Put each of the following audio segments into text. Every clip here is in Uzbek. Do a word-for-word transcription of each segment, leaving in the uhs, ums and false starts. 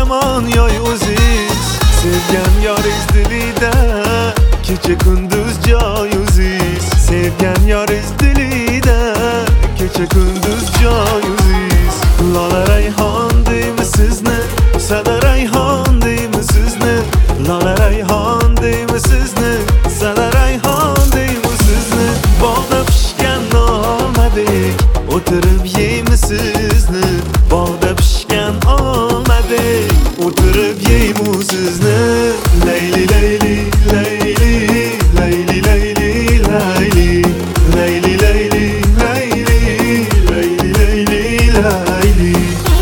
hamon yoy o'ziz. Sevgan yoringiz dilida kecha kunduz joy o'ziz. Sevgan yoringiz dilida kecha kunduz joy o'ziz. Lola rayhon deymiz sizni, sada rayhon deymiz sizni. Lola rayhon deymiz sizni, sada rayhon deymiz sizni. Bog'da pishgan olmadek o'tirib yeymiz sizni. Bog'da pishgan olmadek o'tirib yeymiz sizni. Layli layli layli layli layli layli layli layli layli layli layli layli.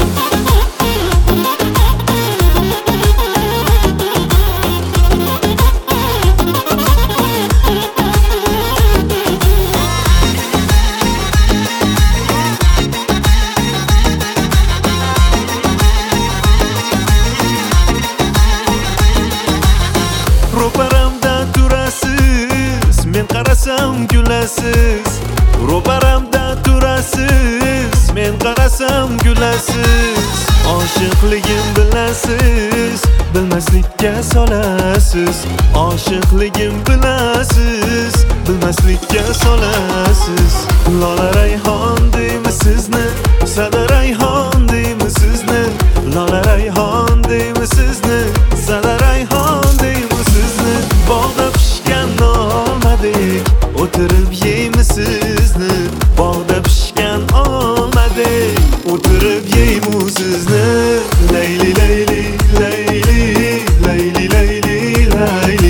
Ro'paramda turasiz, men qarasam gulasiz. Ro'paramda turasiz, men qarasam gulasiz. Oshiqligim bilasiz, bilmaslikka solasiz. Oshiqligim bilasiz, bilmaslikka solasiz. Lola rayhon deymiz sizni, sada rayhon deymiz sizni. Lola rayhon deymiz sizni, sada rayhon deymiz sizni. Bog'da pishgan olmadek o'tirib yeymiz sizni. Bog'da pishgan olmadek o'tirib yeymiz sizni. Layli layli layli layli layli layli